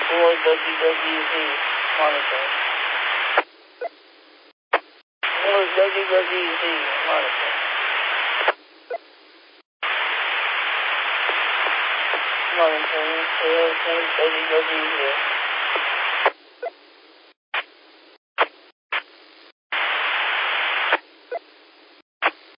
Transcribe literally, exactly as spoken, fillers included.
for W W Z monitor. For W W Z monitor. Monitoring sales and W W Z.